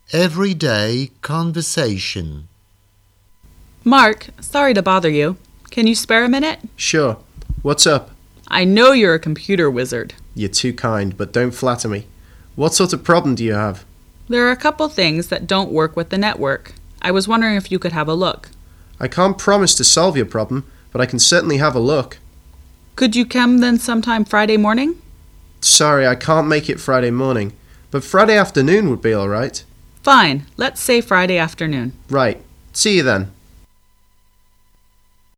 Everyday conversation. Mark, sorry to bother you. Can you spare a minute? Sure. What's up? I know you're a computer wizard. You're too kind, but don't flatter me. What sort of problem do you have? There are a couple things that don't work with the network. I was wondering if you could have a look. I can't promise to solve your problem, but I can certainly have a look. Could you come then sometime Friday morning? Sorry, I can't make it Friday morning, but Friday afternoon would be all right. Fine. Let's say Friday afternoon. Right. See you then.